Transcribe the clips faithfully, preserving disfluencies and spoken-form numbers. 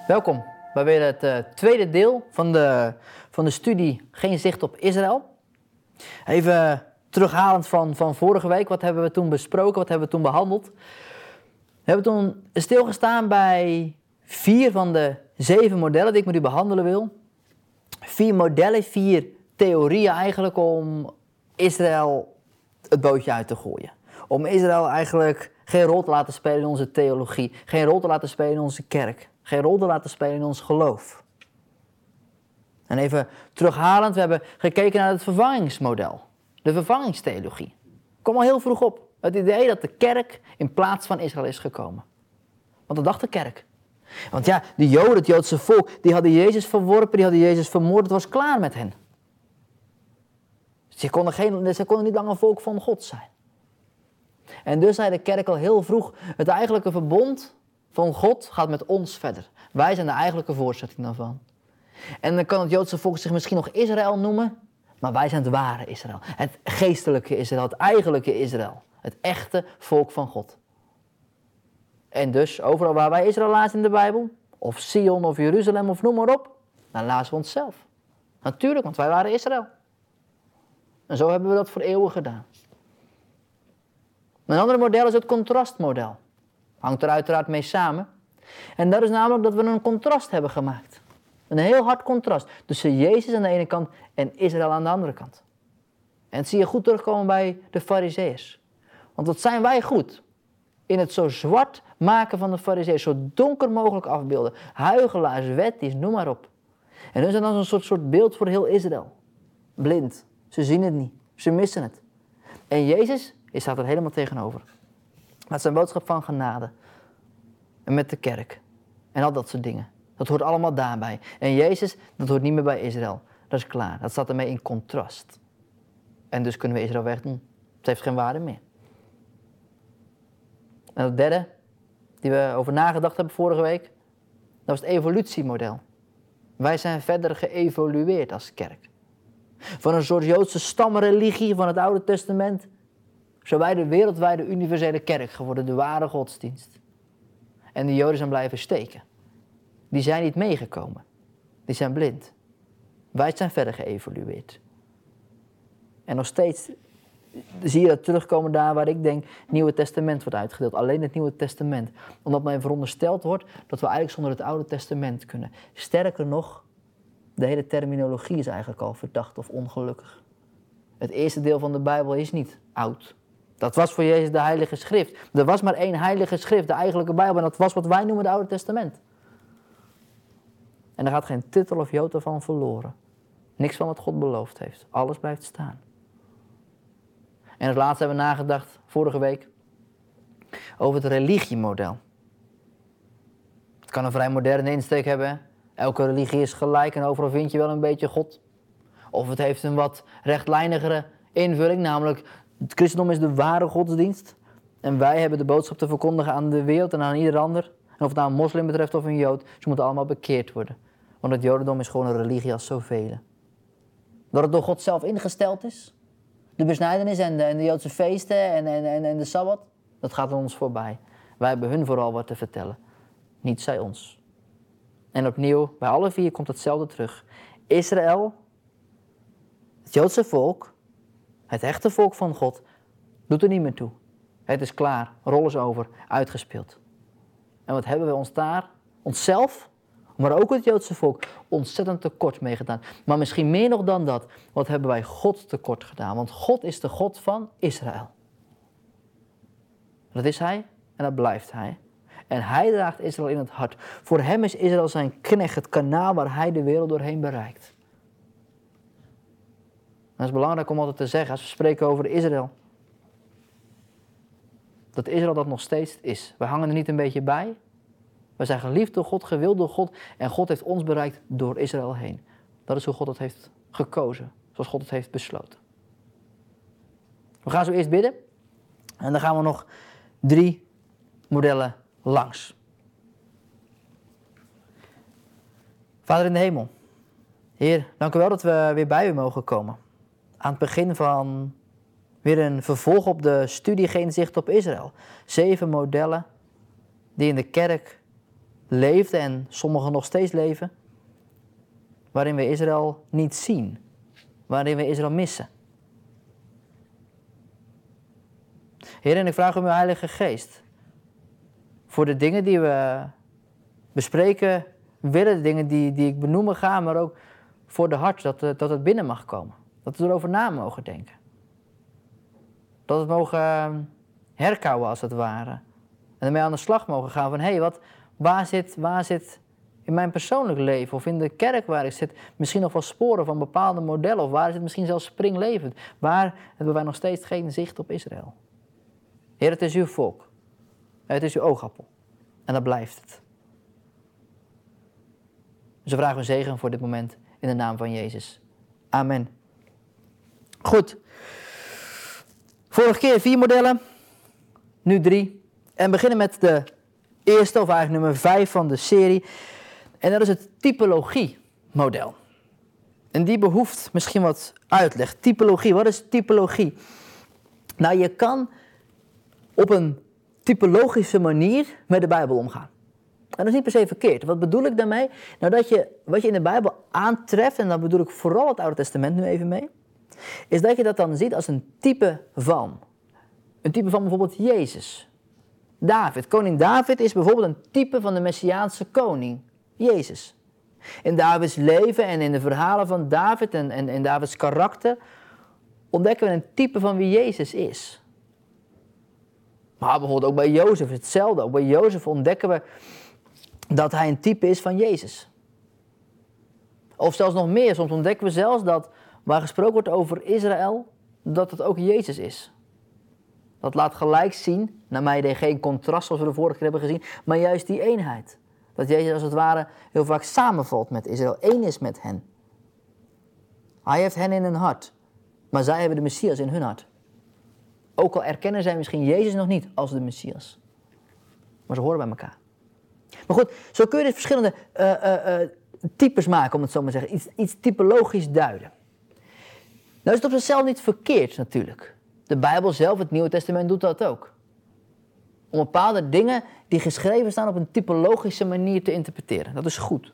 Welkom bij weer het uh, tweede deel van de, van de studie Geen Zicht op Israël. Even terughalend van, van vorige week, wat hebben we toen besproken, wat hebben we toen behandeld? We hebben toen stilgestaan bij vier van de zeven modellen die ik met u behandelen wil. Vier modellen, vier theorieën eigenlijk om Israël het bootje uit te gooien. Om Israël eigenlijk geen rol te laten spelen in onze theologie, geen rol te laten spelen in onze kerk. Geen rol te laten spelen in ons geloof. En even terughalend, we hebben gekeken naar het vervangingsmodel. De vervangingstheologie. Kom al heel vroeg op. Het idee dat de kerk in plaats van Israël is gekomen. Want dat dacht de kerk. Want ja, de Joden, het Joodse volk, die hadden Jezus verworpen, die hadden Jezus vermoord. Het was klaar met hen. Ze konden, geen, ze konden niet langer volk van God zijn. En dus zei de kerk al heel vroeg, het eigenlijke verbond van God gaat met ons verder. Wij zijn de eigenlijke voortzetting daarvan. En dan kan het Joodse volk zich misschien nog Israël noemen, maar wij zijn het ware Israël. Het geestelijke Israël, het eigenlijke Israël. Het echte volk van God. En dus, overal waar wij Israël lazen in de Bijbel, of Sion of Jeruzalem of noem maar op, dan lazen we onszelf. Natuurlijk, want wij waren Israël. En zo hebben we dat voor eeuwen gedaan. Een ander model is het contrastmodel. Hangt er uiteraard mee samen. En dat is namelijk dat we een contrast hebben gemaakt. Een heel hard contrast tussen Jezus aan de ene kant en Israël aan de andere kant. En dat zie je goed terugkomen bij de Farizeeërs. Want wat zijn wij goed? In het zo zwart maken van de Farizeeërs, zo donker mogelijk afbeelden. Huigelaars, wetties, noem maar op. En hun zijn dan een soort, soort beeld voor heel Israël. Blind. Ze zien het niet. Ze missen het. En Jezus staat er helemaal tegenover. Met zijn boodschap van genade. En met de kerk. En al dat soort dingen. Dat hoort allemaal daarbij. En Jezus, dat hoort niet meer bij Israël. Dat is klaar. Dat staat ermee in contrast. En dus kunnen we Israël wegdoen. Het heeft geen waarde meer. En het derde, die we over nagedacht hebben vorige week, dat was het evolutiemodel. Wij zijn verder geëvolueerd als kerk. Van een soort Joodse stamreligie van het Oude Testament, zijn wij de wereldwijde universele kerk geworden, de ware godsdienst. En de Joden zijn blijven steken. Die zijn niet meegekomen. Die zijn blind. Wij zijn verder geëvolueerd. En nog steeds zie je dat terugkomen daar waar ik denk het Nieuwe Testament wordt uitgedeeld. Alleen het Nieuwe Testament. Omdat mij verondersteld wordt dat we eigenlijk zonder het Oude Testament kunnen. Sterker nog, de hele terminologie is eigenlijk al verdacht of ongelukkig. Het eerste deel van de Bijbel is niet oud. Dat was voor Jezus de Heilige Schrift. Er was maar één Heilige Schrift, de eigenlijke Bijbel. En dat was wat wij noemen het Oude Testament. En er gaat geen titel of jota van verloren. Niks van wat God beloofd heeft. Alles blijft staan. En als laatste hebben we nagedacht, vorige week, over het religiemodel. Het kan een vrij moderne insteek hebben. Hè? Elke religie is gelijk en overal vind je wel een beetje God. Of het heeft een wat rechtlijnigere invulling, namelijk het christendom is de ware godsdienst. En wij hebben de boodschap te verkondigen aan de wereld en aan ieder ander. En of het nou een moslim betreft of een jood, ze moeten allemaal bekeerd worden. Want het jodendom is gewoon een religie als zoveel. Dat het door God zelf ingesteld is. De besnijdenis en de, en de Joodse feesten en, en, en, en de Sabbat, dat gaat aan ons voorbij. Wij hebben hun vooral wat te vertellen. Niet zij ons. En opnieuw, bij alle vier komt hetzelfde terug. Israël, het Joodse volk, het echte volk van God, doet er niet meer toe. Het is klaar, rol is over, uitgespeeld. En wat hebben we ons daar, onszelf, maar ook het Joodse volk, ontzettend tekort mee gedaan. Maar misschien meer nog dan dat, wat hebben wij God tekort gedaan? Want God is de God van Israël. Dat is Hij en dat blijft Hij. En Hij draagt Israël in het hart. Voor Hem is Israël zijn knecht, het kanaal waar Hij de wereld doorheen bereikt. Dat is belangrijk om altijd te zeggen, als we spreken over Israël, dat Israël dat nog steeds is. We hangen er niet een beetje bij. We zijn geliefd door God, gewild door God. En God heeft ons bereikt door Israël heen. Dat is hoe God het heeft gekozen. Zoals God het heeft besloten. We gaan zo eerst bidden. En dan gaan we nog drie modellen langs. Vader in de hemel. Heer, dank u wel dat we weer bij u mogen komen. Aan het begin van weer een vervolg op de studie Geen Zicht op Israël. Zeven modellen die in de kerk leefden en sommigen nog steeds leven, waarin we Israël niet zien, waarin we Israël missen. Heer, en ik vraag om uw Heilige Geest voor de dingen die we bespreken willen, de dingen die, die ik benoemen ga, maar ook voor de hart, dat, dat het binnen mag komen. Dat we erover na mogen denken. Dat we het mogen herkauwen als het ware. En ermee aan de slag mogen gaan van, hé, hey, wat, waar zit, waar zit in mijn persoonlijk leven of in de kerk waar ik zit misschien nog wel sporen van bepaalde modellen, of waar is het misschien zelfs springlevend? Waar hebben wij nog steeds geen zicht op Israël? Heer, het is uw volk. Het is uw oogappel. En dat blijft het. Dus we vragen een zegen voor dit moment in de naam van Jezus. Amen. Goed. Vorige keer vier modellen. Nu drie. En we beginnen met de eerste, of eigenlijk nummer vijf van de serie. En dat is het typologie-model. En die behoeft misschien wat uitleg. Typologie, wat is typologie? Nou, je kan op een typologische manier met de Bijbel omgaan. En dat is niet per se verkeerd. Wat bedoel ik daarmee? Nou, dat je, wat je in de Bijbel aantreft, en dan bedoel ik vooral het Oude Testament nu even mee, is dat je dat dan ziet als een type van. Een type van bijvoorbeeld Jezus. David. Koning David is bijvoorbeeld een type van de Messiaanse koning. Jezus. In Davids leven en in de verhalen van David en, en in Davids karakter ontdekken we een type van wie Jezus is. Maar bijvoorbeeld ook bij Jozef is hetzelfde. Ook bij Jozef ontdekken we dat hij een type is van Jezus. Of zelfs nog meer. Soms ontdekken we zelfs dat waar gesproken wordt over Israël, dat het ook Jezus is. Dat laat gelijk zien, naar mijn idee geen contrast zoals we de vorige keer hebben gezien, maar juist die eenheid. Dat Jezus als het ware heel vaak samenvalt met Israël, één is met hen. Hij heeft hen in hun hart, maar zij hebben de Messias in hun hart. Ook al erkennen zij misschien Jezus nog niet als de Messias. Maar ze horen bij elkaar. Maar goed, zo kun je dus verschillende uh, uh, uh, types maken, om het zo maar te zeggen. Iets, iets typologisch duiden. Nou is het op zichzelf niet verkeerd natuurlijk. De Bijbel zelf, het Nieuwe Testament, doet dat ook. Om bepaalde dingen die geschreven staan op een typologische manier te interpreteren. Dat is goed.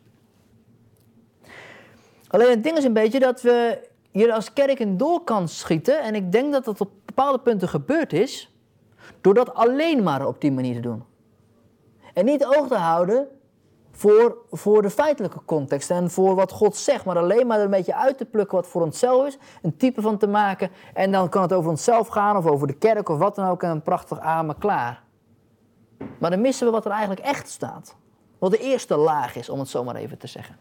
Alleen het ding is een beetje dat we hier als kerk in door kan schieten. En ik denk dat dat op bepaalde punten gebeurd is. Door dat alleen maar op die manier te doen. En niet oog te houden voor, voor de feitelijke context en voor wat God zegt. Maar alleen maar er een beetje uit te plukken wat voor onszelf is. Een type van te maken. En dan kan het over onszelf gaan of over de kerk of wat dan ook. En een prachtig amen klaar. Maar dan missen we wat er eigenlijk echt staat. Wat de eerste laag is, om het zo maar even te zeggen.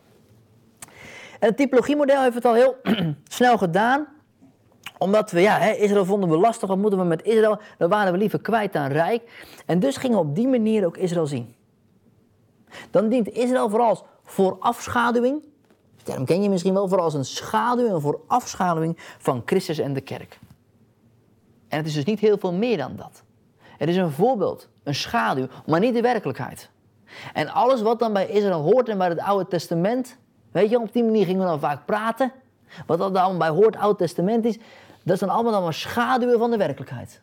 En het typologiemodel heeft het al heel snel gedaan. Omdat we, ja, hè, Israël vonden we lastig. Wat moeten we met Israël? Dan waren we liever kwijt dan rijk. En dus gingen we op die manier ook Israël zien. Dan dient Israël vooral als voorafschaduwing. Die term ken je misschien wel. Vooral als een schaduw en voorafschaduwing van Christus en de kerk. En het is dus niet heel veel meer dan dat. Het is een voorbeeld, een schaduw, maar niet de werkelijkheid. En alles wat dan bij Israël hoort en bij het Oude Testament, weet je, op die manier gingen we dan vaak praten. Wat dat dan bij hoort, Oude Testament is, dat is dan allemaal dan maar schaduwen van de werkelijkheid.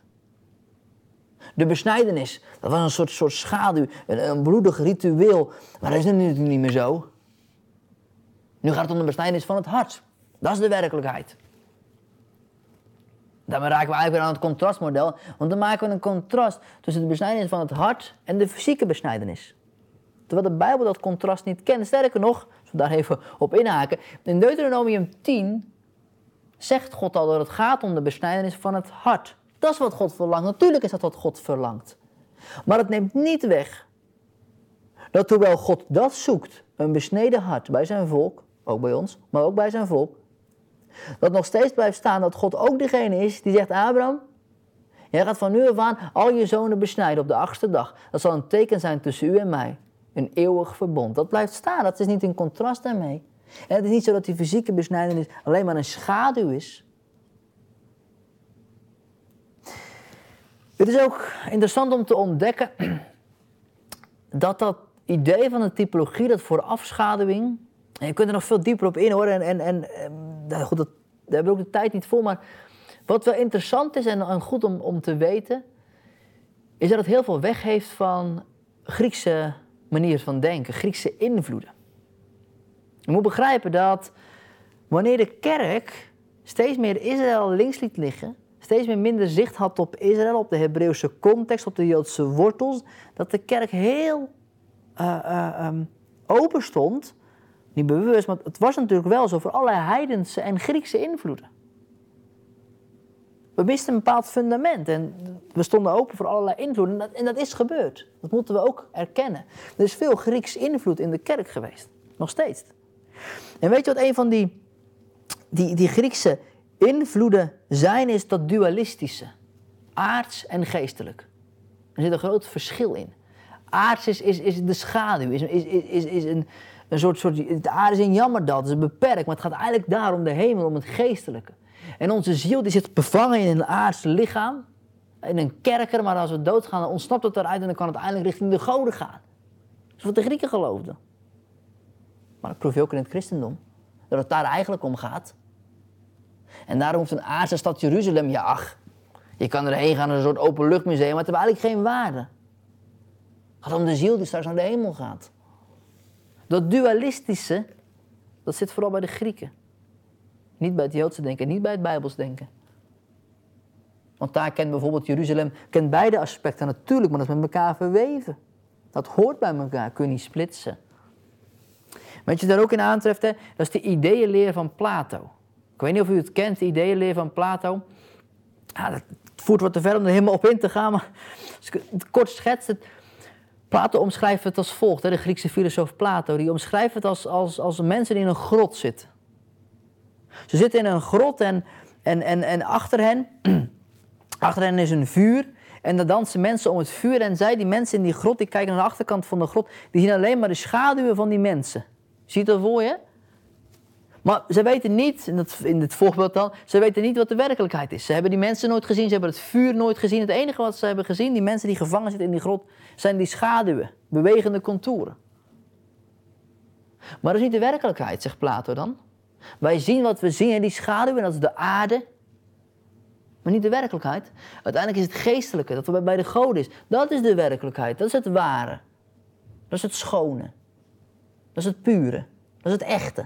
De besnijdenis, dat was een soort, soort schaduw, een, een bloedig ritueel, maar dat is nu natuurlijk niet meer zo. Nu gaat het om de besnijdenis van het hart. Dat is de werkelijkheid. Daarmee raken we eigenlijk weer aan het contrastmodel, want dan maken we een contrast tussen de besnijdenis van het hart en de fysieke besnijdenis. Terwijl de Bijbel dat contrast niet kent. Sterker nog, als we daar even op inhaken, in Deuteronomium tien zegt God al dat het gaat om de besnijdenis van het hart. Dat is wat God verlangt. Natuurlijk is dat wat God verlangt. Maar het neemt niet weg dat hoewel God dat zoekt, een besneden hart bij zijn volk, ook bij ons, maar ook bij zijn volk, dat nog steeds blijft staan dat God ook degene is die zegt, Abraham, jij gaat van nu af aan al je zonen besnijden op de achtste dag. Dat zal een teken zijn tussen u en mij. Een eeuwig verbond. Dat blijft staan. Dat is niet in contrast daarmee. En het is niet zo dat die fysieke besnijdenis alleen maar een schaduw is. Het is ook interessant om te ontdekken dat dat idee van de typologie, dat voorafschaduwing, en je kunt er nog veel dieper op in hoor, en, en, en nou goed, dat, daar hebben we ook de tijd niet voor, maar wat wel interessant is en, en goed om, om te weten, is dat het heel veel weg heeft van Griekse manier van denken, Griekse invloeden. Je moet begrijpen dat wanneer de kerk steeds meer Israël links liet liggen, steeds meer minder zicht had op Israël, op de Hebreeuwse context, op de Joodse wortels, dat de kerk heel uh, uh, um, open stond, niet bewust, maar het was natuurlijk wel zo voor allerlei heidense en Griekse invloeden. We misten een bepaald fundament en we stonden open voor allerlei invloeden. En dat, en dat is gebeurd. Dat moeten we ook erkennen. Er is veel Grieks invloed in de kerk geweest. Nog steeds. En weet je wat een van die, die, die Griekse invloeden zijn? Is dat dualistische. Aards en geestelijk. Er zit een groot verschil in. Aards is, is, is de schaduw. Is, is, is, is een, een soort, soort... De aarde is een jammerdal. Het is beperkt. Maar het gaat eigenlijk daar om de hemel. Om het geestelijke. En onze ziel die zit bevangen in een aardse lichaam, in een kerker, maar als we doodgaan dan ontsnapt het eruit en dan kan het uiteindelijk richting de goden gaan. Dat is wat de Grieken geloofden. Maar dat proef je ook in het christendom, dat het daar eigenlijk om gaat. En daarom hoeft een aardse stad Jeruzalem, ja ach, je kan erheen gaan als een soort openluchtmuseum, maar het heeft eigenlijk geen waarde. Het gaat om de ziel die straks naar de hemel gaat. Dat dualistische, dat zit vooral bij de Grieken. Niet bij het Joodse denken, niet bij het Bijbels denken. Want daar kent bijvoorbeeld Jeruzalem, kent beide aspecten natuurlijk, maar dat is met elkaar verweven. Dat hoort bij elkaar, kun je niet splitsen. Wat je daar ook in aantreft, hè, dat is de ideeënleer van Plato. Ik weet niet of u het kent, de ideeënleer van Plato. Ja, dat voert wat te ver om er helemaal op in te gaan, maar als ik het kort schets, het, Plato omschrijft het als volgt, hè, de Griekse filosoof Plato, die omschrijft het als, als, als mensen die in een grot zitten. Ze zitten in een grot en, en, en, en achter hen, achter hen is een vuur. En dan dansen mensen om het vuur. En zij, die mensen in die grot, die kijken naar de achterkant van de grot. Die zien alleen maar de schaduwen van die mensen. Zie je dat voor je? Maar ze weten niet, in het, in het voorbeeld dan, ze weten niet wat de werkelijkheid is. Ze hebben die mensen nooit gezien, ze hebben het vuur nooit gezien. Het enige wat ze hebben gezien, die mensen die gevangen zitten in die grot, zijn die schaduwen, bewegende contouren. Maar dat is niet de werkelijkheid, zegt Plato dan. Wij zien wat we zien in die schaduw en dat is de aarde. Maar niet de werkelijkheid. Uiteindelijk is het geestelijke, dat er bij de goden is. Dat is de werkelijkheid, dat is het ware. Dat is het schone. Dat is het pure. Dat is het echte.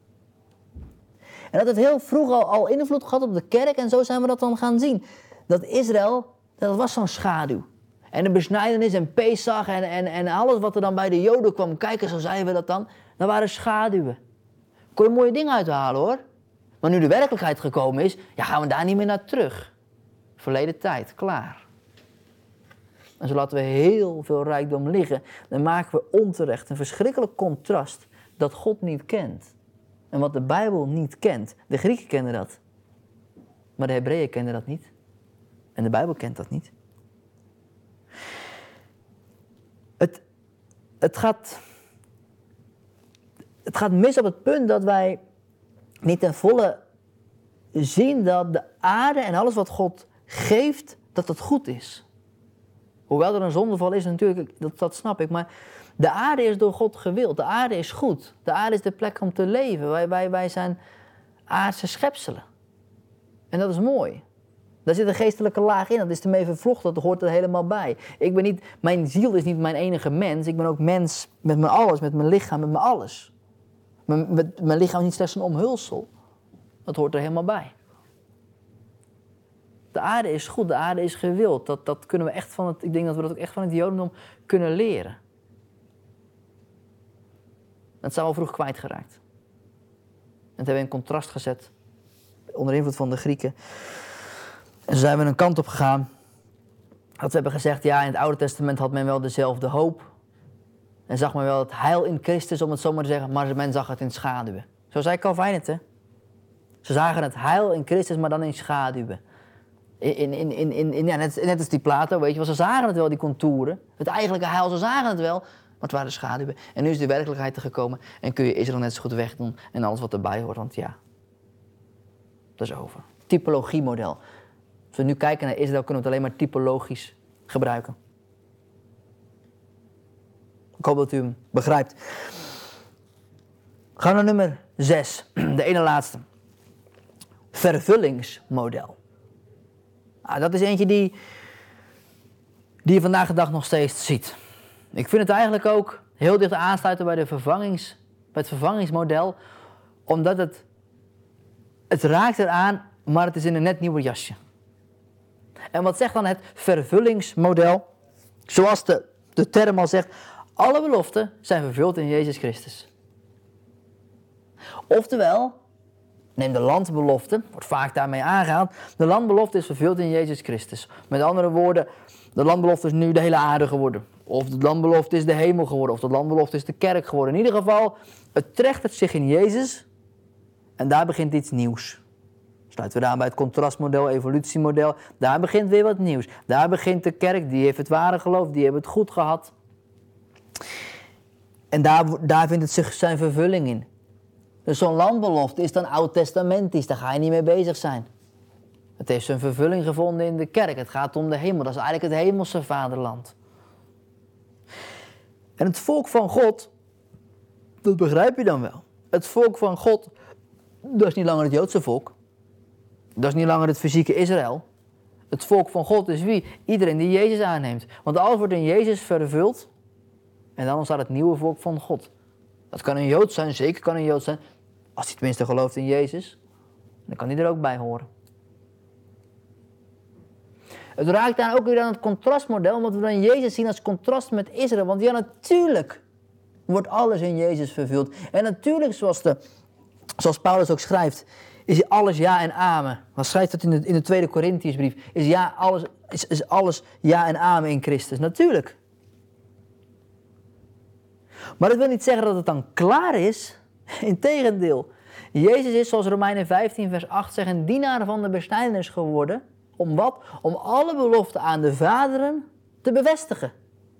En dat heeft heel vroeg al, al invloed gehad op de kerk en zo zijn we dat dan gaan zien. Dat Israël, dat was zo'n schaduw. En de besnijdenis en Pesach en, en, en alles wat er dan bij de Joden kwam kijken, zo zeiden we dat dan, dat waren schaduwen. Kon je mooie dingen uithalen hoor. Maar nu de werkelijkheid gekomen is, ja, gaan we daar niet meer naar terug. Verleden tijd, klaar. En zo laten we heel veel rijkdom liggen. Dan maken we onterecht een verschrikkelijk contrast dat God niet kent. En wat de Bijbel niet kent. De Grieken kennen dat. Maar de Hebreeën kennen dat niet. En de Bijbel kent dat niet. Het, het gaat... Het gaat mis op het punt dat wij niet ten volle zien dat de aarde en alles wat God geeft, dat dat goed is. Hoewel er een zondeval is natuurlijk, dat, dat snap ik, maar de aarde is door God gewild. De aarde is goed. De aarde is de plek om te leven. Wij, wij, wij zijn aardse schepselen. En dat is mooi. Daar zit een geestelijke laag in, dat is ermee vervlochten, dat hoort er helemaal bij. Ik ben niet, mijn ziel is niet mijn enige mens, ik ben ook mens met mijn alles, met mijn lichaam, met mijn alles. Mijn, met, mijn lichaam is niet slechts een omhulsel. Dat hoort er helemaal bij. De aarde is goed, de aarde is gewild. Dat, dat kunnen we echt van het, ik denk dat we dat ook echt van het Jodendom kunnen leren. Dat zijn we al vroeg kwijtgeraakt. En dat hebben we in contrast gezet. Onder invloed van de Grieken. En zo zijn we een kant op gegaan. Dat we hebben gezegd, ja, in het Oude Testament had men wel dezelfde hoop. En zag men wel het heil in Christus, om het zo maar te zeggen, maar men zag het in schaduwen. Zo zei Calvijn het, hè. Ze zagen het heil in Christus, maar dan in schaduwen. In, in, in, in, in, ja, net, net als die Plato, weet je wel, ze zagen het wel, die contouren. Het eigenlijke heil, ze zagen het wel, maar het waren schaduwen. En nu is de werkelijkheid er gekomen en kun je Israël net zo goed wegdoen en alles wat erbij hoort, want ja, dat is over. Typologiemodel. Als we nu kijken naar Israël, kunnen we het alleen maar typologisch gebruiken. Ik hoop dat u hem begrijpt. Gaan we naar nummer zes, de ene laatste. Vervullingsmodel. Ah, dat is eentje die, die je vandaag de dag nog steeds ziet. Ik vind het eigenlijk ook heel dicht aansluiten bij, de vervangings, bij het vervangingsmodel, omdat het, het raakt eraan, maar het is in een net nieuwer jasje. En wat zegt dan het vervullingsmodel? Zoals de, de term al zegt, alle beloften zijn vervuld in Jezus Christus. Oftewel, neem de landbelofte, wordt vaak daarmee aangehaald, de landbelofte is vervuld in Jezus Christus. Met andere woorden, de landbelofte is nu de hele aarde geworden. Of de landbelofte is de hemel geworden, of de landbelofte is de kerk geworden. In ieder geval, het trechtert zich in Jezus en daar begint iets nieuws. Sluiten we daar bij het contrastmodel, evolutiemodel. Daar begint weer wat nieuws. Daar begint de kerk, die heeft het ware geloof, die hebben het goed gehad. En daar, daar vindt het zich zijn vervulling in. Dus zo'n landbelofte is dan oud-testamentisch, daar ga je niet mee bezig zijn. Het heeft zijn vervulling gevonden in de kerk. Het gaat om de hemel, dat is eigenlijk het hemelse vaderland. En het volk van God, dat begrijp je dan wel. Het volk van God, dat is niet langer het Joodse volk. Dat is niet langer het fysieke Israël. Het volk van God is wie? Iedereen die Jezus aanneemt. Want alles wordt in Jezus vervuld. En dan ontstaat het nieuwe volk van God. Dat kan een Jood zijn, zeker kan een Jood zijn. Als hij tenminste gelooft in Jezus. Dan kan hij er ook bij horen. Het raakt dan ook weer aan het contrastmodel. Omdat we dan Jezus zien als contrast met Israël. Want ja, natuurlijk wordt alles in Jezus vervuld. En natuurlijk, zoals, de, zoals Paulus ook schrijft, is alles ja en amen. Wat schrijft dat in de, in de tweede Korintiërsbrief? Is, ja, alles, is, is alles ja en amen in Christus? Natuurlijk. Maar dat wil niet zeggen dat het dan klaar is. Integendeel. Jezus is, zoals Romeinen vijftien vers acht zegt, een dienaar van de besnijdenis geworden. Om wat? Om alle beloften aan de vaderen te bevestigen.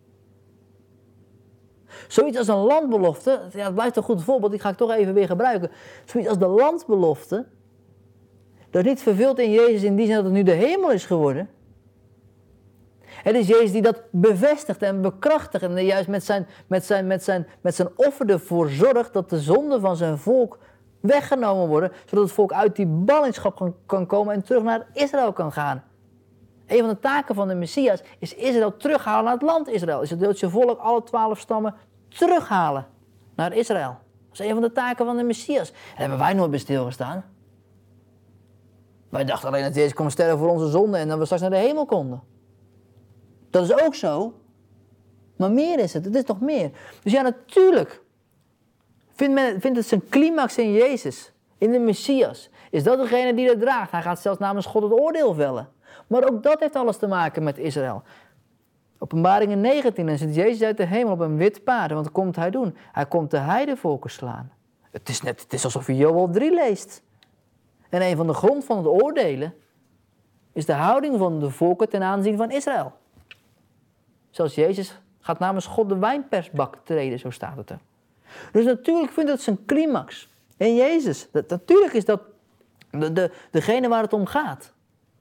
Zoiets als een landbelofte, ja, het blijft een goed voorbeeld, die ga ik toch even weer gebruiken. Zoiets als de landbelofte, dat is niet vervuld in Jezus in die zin dat het nu de hemel is geworden. Het is Jezus die dat bevestigt en bekrachtigt en juist met zijn, met zijn, met zijn, met zijn offer ervoor zorgt dat de zonden van zijn volk weggenomen worden, zodat het volk uit die ballingschap kan, kan komen en terug naar Israël kan gaan. Een van de taken van de Messias is Israël terughalen naar het land Israël. Is het Joodse volk, alle twaalf stammen, terughalen naar Israël. Dat is een van de taken van de Messias. Daar hebben wij nooit bij stilgestaan. Wij dachten alleen dat Jezus kwam sterven voor onze zonden en dat we straks naar de hemel konden. Dat is ook zo. Maar meer is het. Het is nog meer. Dus ja, natuurlijk vindt, men, vindt het zijn climax in Jezus. In de Messias. Is dat degene die dat draagt. Hij gaat zelfs namens God het oordeel vellen. Maar ook dat heeft alles te maken met Israël. Openbaringen negentien. Dan zit Jezus uit de hemel op een wit paard. Want wat komt hij doen? Hij komt de heidevolken slaan. Het is, net, het is alsof je Joël drie leest. En een van de grond van het oordelen is de houding van de volken ten aanzien van Israël. Zoals Jezus gaat namens God de wijnpersbak treden, zo staat het er. Dus natuurlijk vindt het zijn climax in Jezus. Dat, natuurlijk is dat de, de, degene waar het om gaat.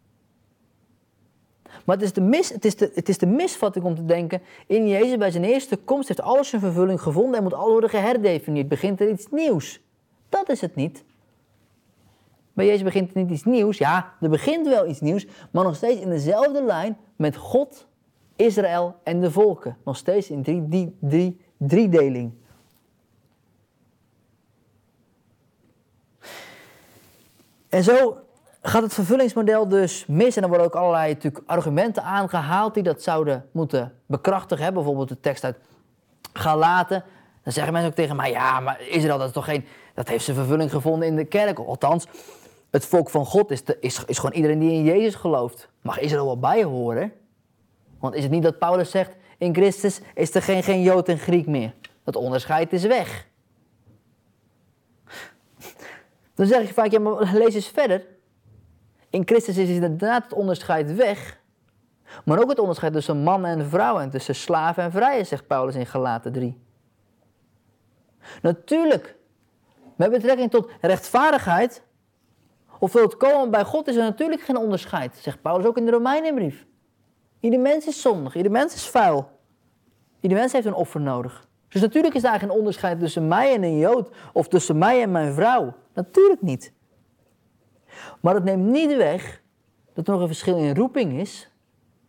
Maar het is, de mis, het, is de, het is de misvatting om te denken, in Jezus bij zijn eerste komst heeft alles zijn vervulling gevonden en moet alles worden geherdefinieerd. Begint er iets nieuws. Dat is het niet. Bij Jezus begint er niet iets nieuws. Ja, er begint wel iets nieuws, maar nog steeds in dezelfde lijn met God, Israël en de volken. Nog steeds in drie, drie, drie, driedeling. En zo gaat het vervullingsmodel dus mis. En er worden ook allerlei natuurlijk argumenten aangehaald die dat zouden moeten bekrachtigen. Hè? Bijvoorbeeld de tekst uit Galaten. Dan zeggen mensen ook tegen mij, ja, maar Israël, dat is toch geen, dat heeft zijn vervulling gevonden in de kerk. Althans, het volk van God is, de, is, is gewoon iedereen die in Jezus gelooft. Mag Israël wel bij horen? Want is het niet dat Paulus zegt, in Christus is er geen, geen Jood en Griek meer. Dat onderscheid is weg. Dan zeg ik vaak, ja, maar lees eens verder. In Christus is inderdaad het onderscheid weg. Maar ook het onderscheid tussen man en vrouw en tussen slaven en vrije, zegt Paulus in Galaten drie. Natuurlijk, met betrekking tot rechtvaardigheid, of tot het komen bij God, is er natuurlijk geen onderscheid, zegt Paulus ook in de Romeinenbrief. Ieder mens is zondig, ieder mens is vuil. Ieder mens heeft een offer nodig. Dus natuurlijk is daar geen onderscheid tussen mij en een Jood, of tussen mij en mijn vrouw. Natuurlijk niet. Maar dat neemt niet weg dat er nog een verschil in roeping is.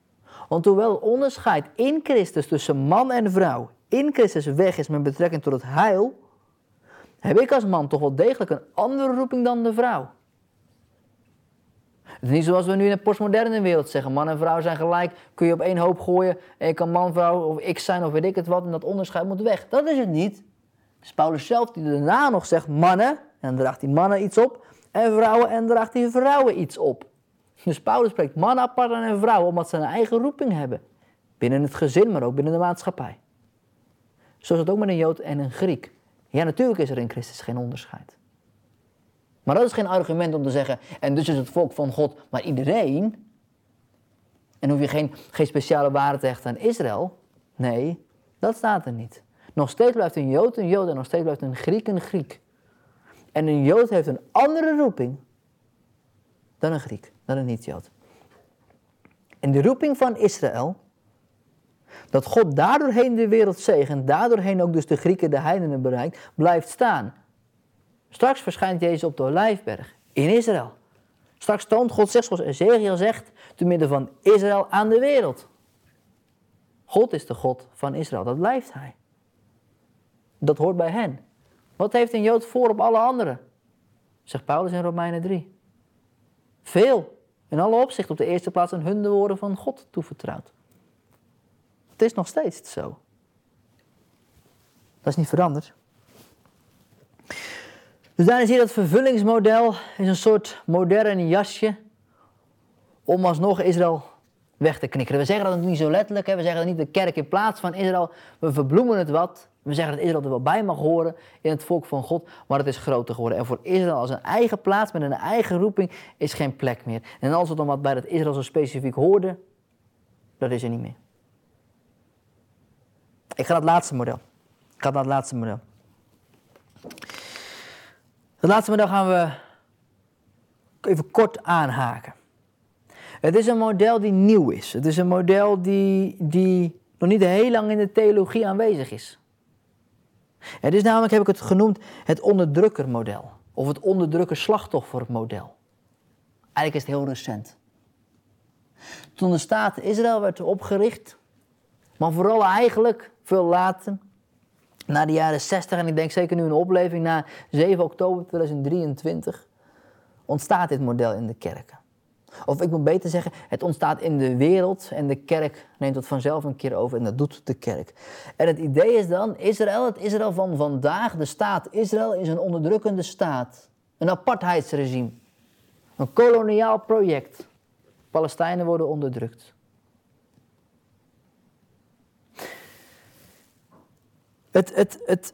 Want hoewel het onderscheid in Christus tussen man en vrouw in Christus weg is met betrekking tot het heil, heb ik als man toch wel degelijk een andere roeping dan de vrouw. Het is niet zoals we nu in de postmoderne wereld zeggen, man en vrouw zijn gelijk, kun je op één hoop gooien en je kan man, vrouw of ik zijn of weet ik het wat en dat onderscheid moet weg. Dat is het niet. Het is Paulus zelf die daarna nog zegt mannen, en dan draagt hij mannen iets op, en vrouwen, en dan draagt hij vrouwen iets op. Dus Paulus spreekt mannen apart en vrouwen omdat ze een eigen roeping hebben. Binnen het gezin, maar ook binnen de maatschappij. Zo is het ook met een Jood en een Griek. Ja, natuurlijk is er in Christus geen onderscheid. Maar dat is geen argument om te zeggen, en dus is het volk van God, maar iedereen. En hoef je geen, geen speciale waarde te hechten aan Israël. Nee, dat staat er niet. Nog steeds blijft een Jood een Jood en nog steeds blijft een Griek een Griek. En een Jood heeft een andere roeping dan een Griek, dan een niet-Jood. En de roeping van Israël, dat God daardoorheen de wereld zegent, daardoorheen ook dus de Grieken, de heidenen bereikt, blijft staan. Straks verschijnt Jezus op de Olijfberg in Israël. Straks toont God zich, zoals Ezekiel zegt, te midden van Israël aan de wereld. God is de God van Israël, dat blijft hij. Dat hoort bij hen. Wat heeft een Jood voor op alle anderen? Zegt Paulus in Romeinen drie. Veel, in alle opzichten, op de eerste plaats aan hun de woorden van God toevertrouwd. Het is nog steeds zo. Dat is niet veranderd. Dus daarin zie je dat vervullingsmodel is een soort modern jasje om alsnog Israël weg te knikkeren. We zeggen dat niet zo letterlijk, hè? We zeggen dat niet de kerk in plaats van Israël, we verbloemen het wat. We zeggen dat Israël er wel bij mag horen in het volk van God, maar het is groter geworden. En voor Israël als een eigen plaats met een eigen roeping is geen plek meer. En alles wat dan wat bij dat Israël zo specifiek hoorde, dat is er niet meer. Ik ga naar het laatste model. Ik ga naar het laatste model. Het laatste model gaan we even kort aanhaken. Het is een model die nieuw is. Het is een model die, die nog niet heel lang in de theologie aanwezig is. Het is namelijk, heb ik het genoemd, het onderdrukkermodel. Of het onderdrukker-slachtoffermodel. Eigenlijk is het heel recent. Toen de staat Israël werd opgericht, maar vooral eigenlijk veel later, na de jaren zestig, en ik denk zeker nu een opleving, na zeven oktober tweeduizend drieëntwintig, ontstaat dit model in de kerken. Of ik moet beter zeggen, het ontstaat in de wereld en de kerk neemt het vanzelf een keer over en dat doet de kerk. En het idee is dan, Israël, het Israël van vandaag, de staat Israël is een onderdrukkende staat. Een apartheidsregime. Een koloniaal project. Palestijnen worden onderdrukt. Het, het, het...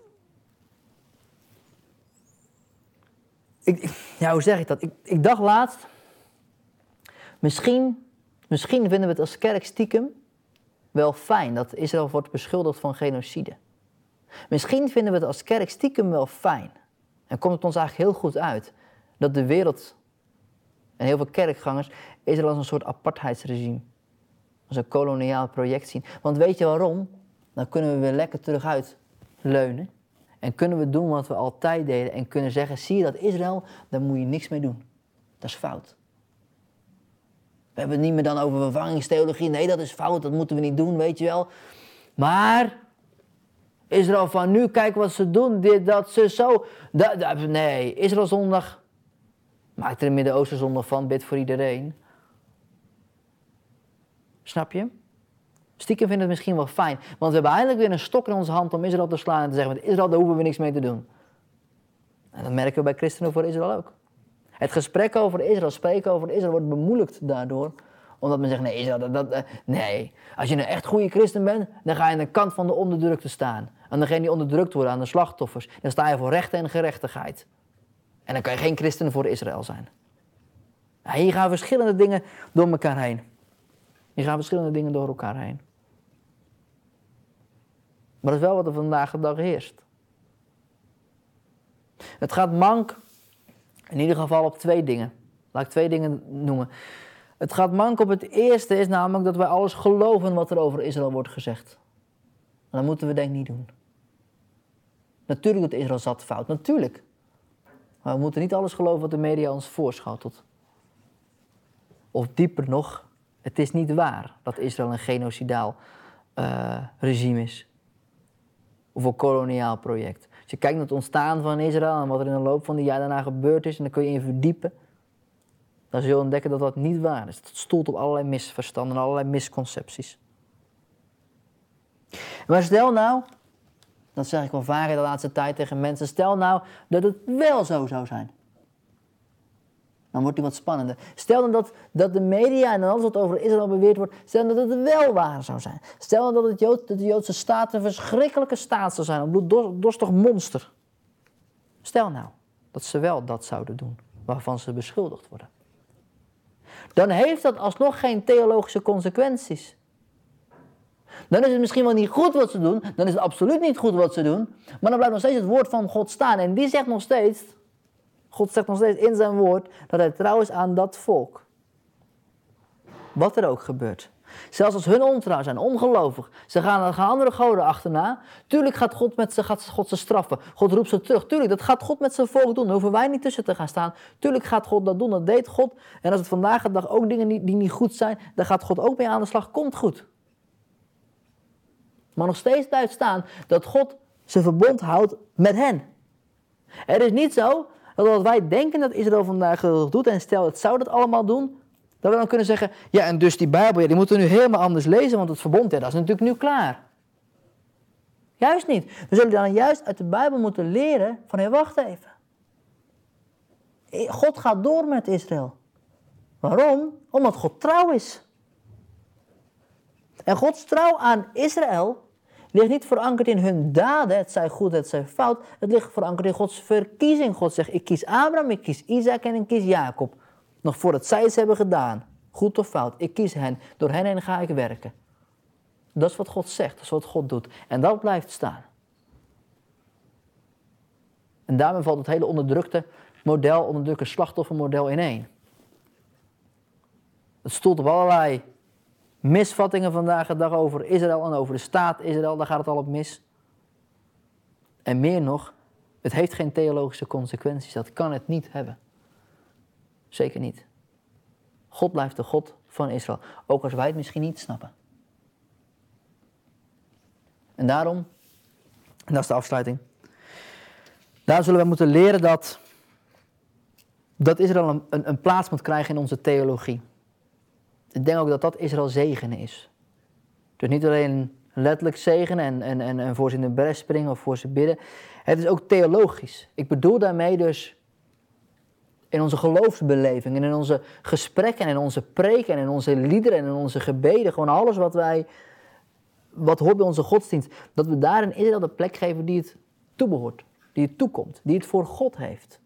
Ik, ja, hoe zeg ik dat? Ik, ik dacht laatst, misschien, misschien vinden we het als kerk stiekem wel fijn dat Israël wordt beschuldigd van genocide. Misschien vinden we het als kerk stiekem wel fijn. En komt het ons eigenlijk heel goed uit dat de wereld en heel veel kerkgangers Israël als een soort apartheidsregime, als een koloniaal project zien. Want weet je waarom? Dan kunnen we weer lekker terug uitleunen en kunnen we doen wat we altijd deden en kunnen zeggen, zie je dat Israël, daar moet je niks mee doen. Dat is fout. We hebben het niet meer dan over vervangingstheologie. Nee, dat is fout, dat moeten we niet doen, weet je wel. Maar Israël van nu, kijk wat ze doen, dit, dat, ze zo. Dat, dat, nee, Israël zondag, maak er een Midden-Oosten zondag van, bid voor iedereen. Snap je? Stiekem vinden we het misschien wel fijn. Want we hebben eindelijk weer een stok in onze hand om Israël te slaan en te zeggen, met Israël daar hoeven we niks mee te doen. En dat merken we bij Christenen voor Israël ook. Het gesprek over Israël, spreken over Israël wordt bemoeilijkt daardoor. Omdat men zegt, nee, Israël, dat, dat, uh, nee. Als je een echt goede christen bent, dan ga je aan de kant van de onderdrukte staan. Aan degene die onderdrukt worden, aan de slachtoffers. Dan sta je voor recht en gerechtigheid. En dan kan je geen christen voor Israël zijn. Nou, hier gaan verschillende dingen door elkaar heen. Hier gaan verschillende dingen door elkaar heen. Maar dat is wel wat er vandaag de dag heerst. Het gaat mank, in ieder geval op twee dingen. Laat ik twee dingen noemen. Het gaat mank op het eerste is namelijk dat wij alles geloven wat er over Israël wordt gezegd. En dat moeten we denk ik niet doen. Natuurlijk doet Israël zat fout, natuurlijk. Maar we moeten niet alles geloven wat de media ons voorschotelt. Of dieper nog, Het is niet waar dat Israël een genocidaal uh, regime is. Of een koloniaal project. Als je kijkt naar het ontstaan van Israël en wat er in de loop van de jaren daarna gebeurd is, en dan kun je in verdiepen, dan zul je ontdekken dat dat niet waar is. Het stoelt op allerlei misverstanden en allerlei misconcepties. Maar stel nou, dat zeg ik wel vaker de laatste tijd tegen mensen, stel nou dat het wel zo zou zijn. Dan wordt die wat spannender. Stel dan dat, dat de media en alles wat over Israël beweerd wordt, stel dan dat het wel waar zou zijn. Stel dan dat, het Jood, dat de Joodse staat een verschrikkelijke staat zou zijn, een bloeddorstig monster. Stel nou dat ze wel dat zouden doen, waarvan ze beschuldigd worden. Dan heeft dat alsnog geen theologische consequenties. Dan is het misschien wel niet goed wat ze doen, dan is het absoluut niet goed wat ze doen, maar dan blijft nog steeds het woord van God staan. En die zegt nog steeds, God zegt nog steeds in zijn woord, dat hij trouw is aan dat volk. Wat er ook gebeurt. Zelfs als hun ontrouw zijn, ongelovig, ze gaan, gaan andere goden achterna. Tuurlijk gaat God, met ze, gaat God ze straffen. God roept ze terug. Tuurlijk, dat gaat God met zijn volk doen. Daar hoeven wij niet tussen te gaan staan. Tuurlijk gaat God dat doen, dat deed God. En als het vandaag de dag ook dingen die, die niet goed zijn, dan gaat God ook mee aan de slag. Komt goed. Maar nog steeds blijft staan dat God zijn verbond houdt met hen. Er is niet zo dat wat wij denken dat Israël vandaag doet, en stel het zou dat allemaal doen, dat we dan kunnen zeggen, ja en dus die Bijbel, ja, die moeten we nu helemaal anders lezen, want het verbond, ja, dat is natuurlijk nu klaar. Juist niet. We zullen dan juist uit de Bijbel moeten leren van, hé, wacht even. God gaat door met Israël. Waarom? Omdat God trouw is. En Gods trouw aan Israël ligt niet verankerd in hun daden, het zij goed, het zij fout. Het ligt verankerd in Gods verkiezing. God zegt, ik kies Abraham, ik kies Isaac en ik kies Jacob. Nog voordat zij het hebben gedaan, goed of fout, ik kies hen. Door hen heen ga ik werken. Dat is wat God zegt, dat is wat God doet. En dat blijft staan. En daarmee valt het hele onderdrukte model, onderdrukte slachtoffermodel ineen. Het stoelt op allerlei misvattingen vandaag de dag over Israël en over de staat Israël, daar gaat het al op mis. En meer nog, het heeft geen theologische consequenties, dat kan het niet hebben. Zeker niet. God blijft de God van Israël, ook als wij het misschien niet snappen. En daarom, en dat is de afsluiting, daar zullen we moeten leren dat, dat Israël een, een, een plaats moet krijgen in onze theologie. Ik denk ook dat dat Israël zegenen is. Dus niet alleen letterlijk zegenen en, en, en, en voor ze in de bres springen of voor ze bidden. Het is ook theologisch. Ik bedoel daarmee dus in onze geloofsbeleving, en in onze gesprekken, en in onze preken, en in onze liederen, en in onze gebeden. Gewoon alles wat wij, wat hoort bij onze godsdienst. Dat we daar in Israël de plek geven die het toebehoort. Die het toekomt. Die het voor God heeft.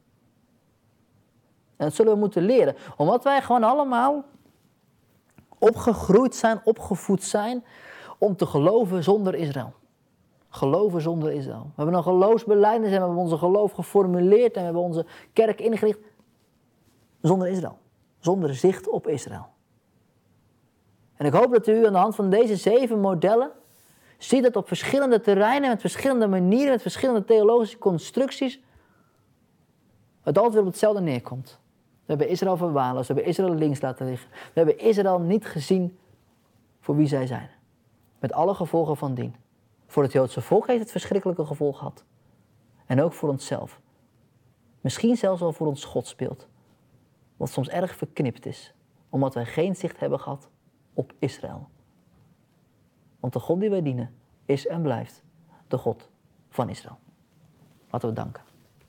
En dat zullen we moeten leren. Omdat wij gewoon allemaal opgegroeid zijn, opgevoed zijn om te geloven zonder Israël. Geloven zonder Israël. We hebben een geloofsbelijdenis en we hebben onze geloof geformuleerd en we hebben onze kerk ingericht zonder Israël. Zonder zicht op Israël. En ik hoop dat u aan de hand van deze zeven modellen ziet dat op verschillende terreinen, met verschillende manieren, met verschillende theologische constructies, het altijd weer op hetzelfde neerkomt. We hebben Israël verwaarloosd, we hebben Israël links laten liggen. We hebben Israël niet gezien voor wie zij zijn. Met alle gevolgen van dien. Voor het Joodse volk heeft het verschrikkelijke gevolg gehad. En ook voor onszelf. Misschien zelfs wel voor ons godsbeeld. Wat soms erg verknipt is. Omdat wij geen zicht hebben gehad op Israël. Want de God die wij dienen is en blijft de God van Israël. Laten we danken.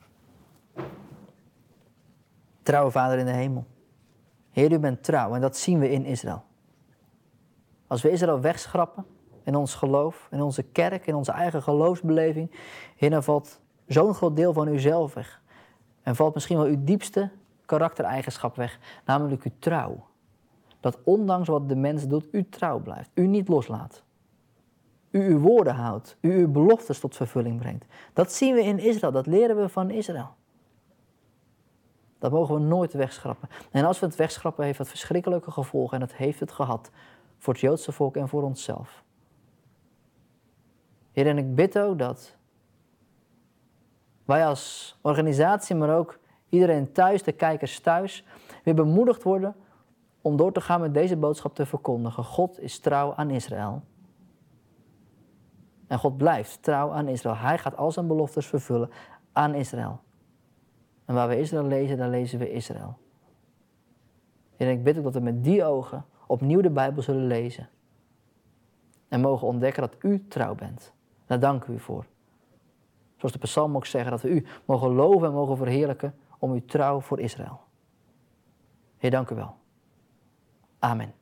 Trouwe Vader in de hemel. Heer, u bent trouw en dat zien we in Israël. Als we Israël wegschrappen in ons geloof, in onze kerk, in onze eigen geloofsbeleving, Heer, dan valt zo'n groot deel van uzelf weg. En valt misschien wel uw diepste karaktereigenschap weg, namelijk uw trouw. Dat ondanks wat de mens doet, u trouw blijft, u niet loslaat. U uw woorden houdt, u uw beloftes tot vervulling brengt. Dat zien we in Israël, dat leren we van Israël. Dat mogen we nooit wegschrappen. En als we het wegschrappen, heeft dat verschrikkelijke gevolgen. En dat heeft het gehad voor het Joodse volk en voor onszelf. Heer, en ik bid ook dat wij als organisatie, maar ook iedereen thuis, de kijkers thuis, weer bemoedigd worden om door te gaan met deze boodschap te verkondigen. God is trouw aan Israël. En God blijft trouw aan Israël. Hij gaat al zijn beloftes vervullen aan Israël. En waar we Israël lezen, daar lezen we Israël. En ik bid ook dat we met die ogen opnieuw de Bijbel zullen lezen. En mogen ontdekken dat u trouw bent. Daar dank ik u voor. Zoals de psalm ook zeggen, dat we u mogen loven en mogen verheerlijken om uw trouw voor Israël. Heer, dank u wel. Amen.